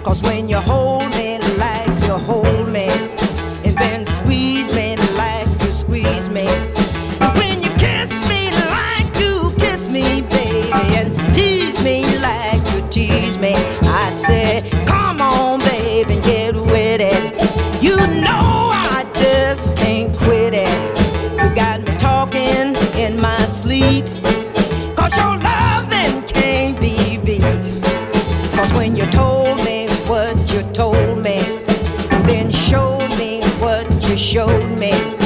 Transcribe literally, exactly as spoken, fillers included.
'Cause when you hold me like you hold me, and then squeeze me like you squeeze me, and when you kiss me like you kiss me, baby, and tease me like you tease me, I said, come on, baby, and get with it. You know I just can't quit it. You got me talking in my sleep, 'cause your loving can't be beat. 'Cause when you told me what you told me, and then showed me what you showed me,